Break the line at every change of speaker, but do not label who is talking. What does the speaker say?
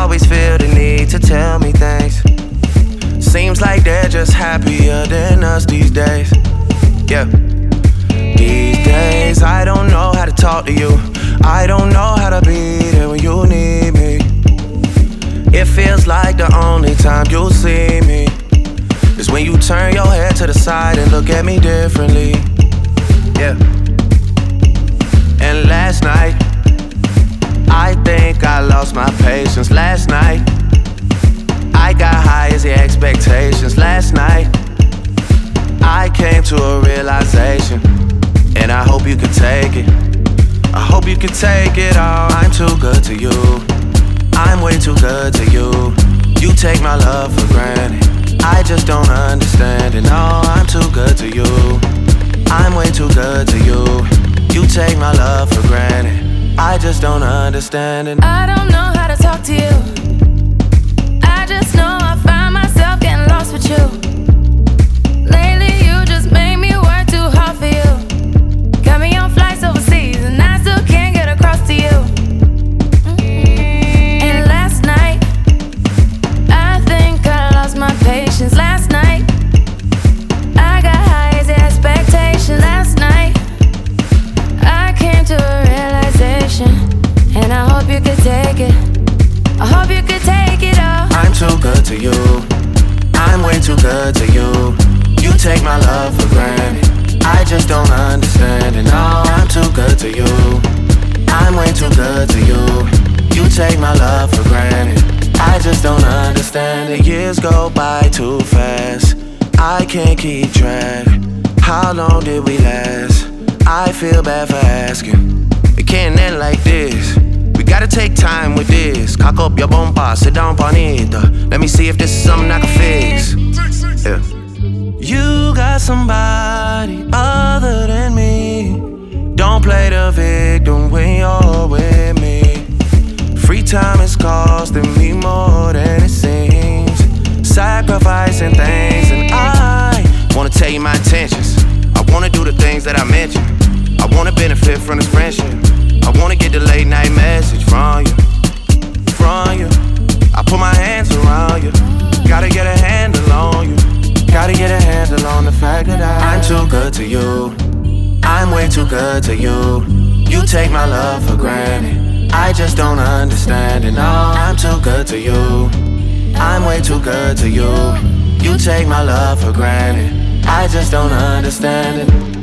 always feel the need to tell me things. Seems like they're just happier than us these days. Yeah. These days I don't know how to talk to you. I don't know how to be there when you need me. It feels like the only time you'll see me is when you turn your head to the side and look at me differently. Yeah. And last night, I think I lost my patience. Last night, I got high as the expectations. Last night, I came to a realization, and I hope you can take it. I hope you can take it all. I'm too good to you. I'm way too good to you. You take my love for granted. I just don't understand it. No, I'm too good to you. I'm way too good to you. You take my love for granted. I just don't understand it.
I don't know how to talk to you. I just know I find myself getting lost with you. Lately you just made me work too hard for you. Got me on flights overseas and I still can't get across to you. And last night, I think I lost my patience. Last night, I got high as the expectation. Last night, I came to a realization, and I hope you could take it. I hope you could take it all.
I'm too good to you. I'm way too good to you. You take my love for granted. I just don't understand it. No, I'm too good to you. I'm way too good to you. You take my love for granted. I just don't understand it. Years go by too fast. I can't keep track. How long did we last? I feel bad for asking. It can't end like this. We gotta take time with this. Cock up your bumper, sit down on it. Let me see if this is something I can fix. Yeah. You got somebody other than me. Don't play the victim when you're with me. Free time is costing me more than it seems. Sacrificing things, and I wanna tell you my intentions. I wanna do the things that I mentioned. I wanna benefit from this friendship. I wanna get the late night message from you. I put my hands around you. Gotta get a handle on you. Gotta get a handle on the fact that I'm too good to you. I'm way too good to you. You take my love for granted. I just don't understand it. No, I'm too good to you. I'm way too good to you. You take my love for granted. I just don't understand it.